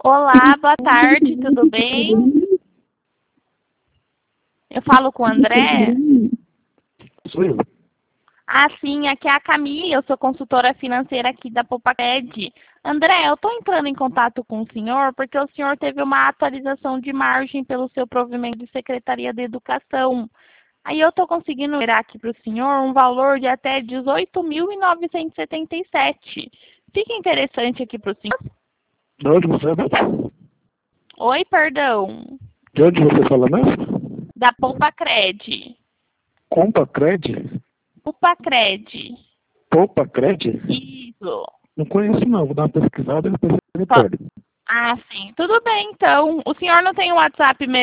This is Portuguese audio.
Olá, boa tarde, tudo bem? Eu falo com o André? Sou eu. Ah, sim, aqui é a Camila, eu sou consultora financeira aqui da Popacred. André, eu estou entrando em contato com o senhor porque o senhor teve uma atualização de margem pelo seu provimento de Secretaria de Educação. Aí eu estou conseguindo gerar aqui para o senhor um valor de até 18.977. Fica interessante aqui para o senhor? De onde você é mesmo? Oi, perdão. De onde você fala mesmo? Da Popacred. Compacred? Popacred. Popacred? Isso. Não conheço não, vou dar uma pesquisada e depois você me Só- perde. Ah, sim. Tudo bem, então. O senhor não tem o WhatsApp mesmo?